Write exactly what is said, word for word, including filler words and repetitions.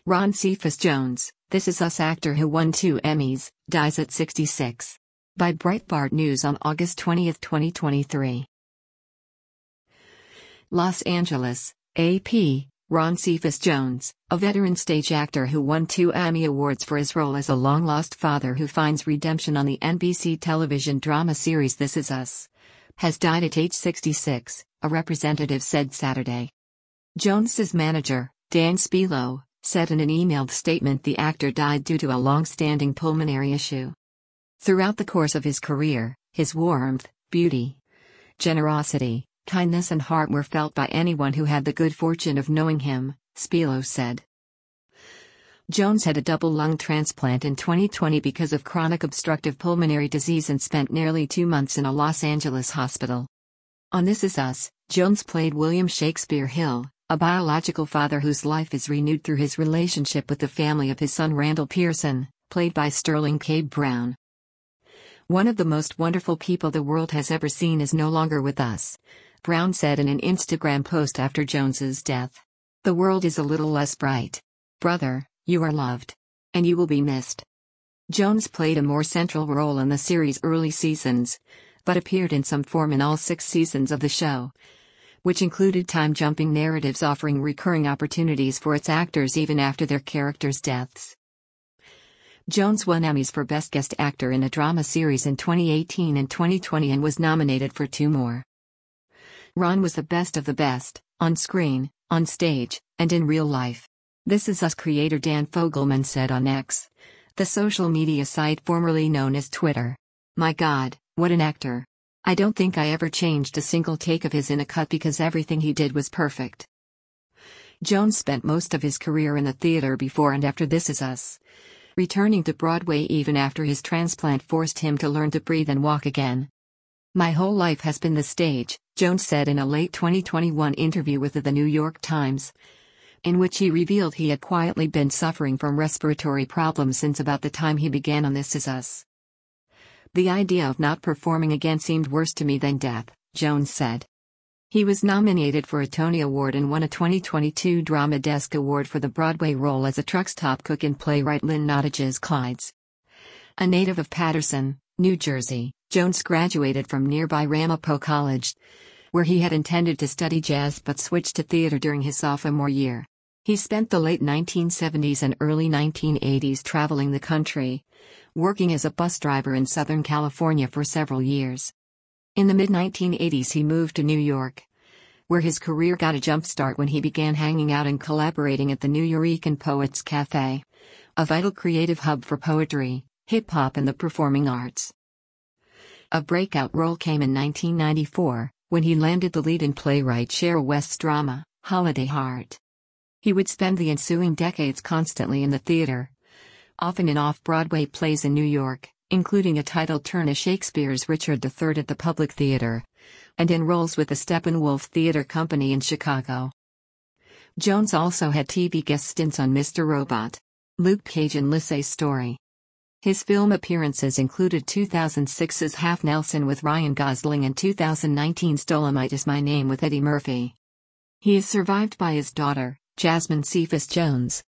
Ron Cephas Jones, This Is Us actor who won two Emmys, dies at sixty-six. By Breitbart News on August twentieth, twenty twenty-three. Los Angeles, A P, Ron Cephas Jones, a veteran stage actor who won two Emmy Awards for his role as a long-lost father who finds redemption on the N B C television drama series This Is Us, has died at age sixty-six, a representative said Saturday. Jones's manager, Dan Spilo, said in an emailed statement the actor died due to a long-standing pulmonary issue. Throughout the course of his career, his warmth, beauty, generosity, kindness and heart were felt by anyone who had the good fortune of knowing him, Spilo said. Jones had a double lung transplant in twenty twenty because of chronic obstructive pulmonary disease and spent nearly two months in a Los Angeles hospital. On This Is Us, Jones played William Shakespeare Hill, a biological father whose life is renewed through his relationship with the family of his son Randall Pearson, played by Sterling K. Brown. One of the most wonderful people the world has ever seen is no longer with us, Brown said in an Instagram post after Jones's death. The world is a little less bright. Brother, you are loved. And you will be missed. Jones played a more central role in the series' early seasons, but appeared in some form in all six seasons of the show, which included time-jumping narratives offering recurring opportunities for its actors even after their characters' deaths. Jones won Emmys for Best Guest Actor in a Drama Series in twenty eighteen and twenty twenty and was nominated for two more. Ron was the best of the best, on screen, on stage, and in real life. This Is Us creator Dan Fogelman said on X, the social media site formerly known as Twitter. My God, what an actor. I don't think I ever changed a single take of his in a cut because everything he did was perfect. Jones spent most of his career in the theater before and after This Is Us, returning to Broadway even after his transplant forced him to learn to breathe and walk again. My whole life has been the stage, Jones said in a late twenty twenty-one interview with The New York Times, in which he revealed he had quietly been suffering from respiratory problems since about the time he began on This Is Us. The idea of not performing again seemed worse to me than death, Jones said. He was nominated for a Tony Award and won a twenty twenty-two Drama Desk Award for the Broadway role as a truck stop cook in playwright Lynn Nottage's Clydes. A native of Paterson, New Jersey, Jones graduated from nearby Ramapo College, where he had intended to study jazz but switched to theater during his sophomore year. He spent the late nineteen seventies and early nineteen eighties traveling the country, working as a bus driver in Southern California for several years. In the mid nineteen eighties he moved to New York, where his career got a jump start when he began hanging out and collaborating at the Nuyorican Poets Cafe, a vital creative hub for poetry, hip-hop and the performing arts. A breakout role came in nineteen ninety-four, when he landed the lead in playwright Cheryl West's drama, Holiday Heart. He would spend the ensuing decades constantly in the theater, often in off-Broadway plays in New York, including a titled turn as Shakespeare's Richard the Third at the Public Theater, and in roles with the Steppenwolf Theater Company in Chicago. Jones also had T V guest stints on Mister Robot, Luke Cage and Lisey's Story. His film appearances included two thousand six's Half Nelson with Ryan Gosling and two thousand nineteen's Dolomite Is My Name with Eddie Murphy. He is survived by his daughter, Jasmine Cephas Jones,